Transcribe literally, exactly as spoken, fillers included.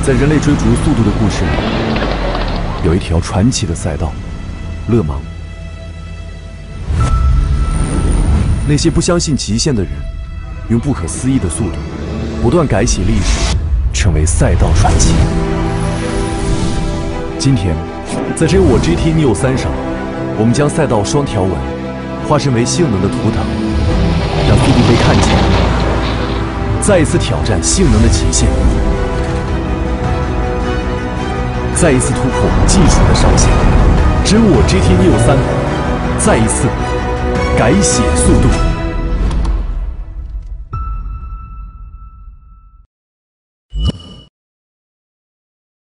在人类追逐速度的故事里，有一条传奇的赛道——勒芒。那些不相信极限的人，用不可思议的速度，不断改写历史，成为赛道传奇。今天，在真我 G T Neo 三上，我们将赛道双条纹化身为性能的图腾，让速度被看见，再一次挑战性能的极限。 再一次突破技术的上限，真我 G T Neo 三再一次改写速度。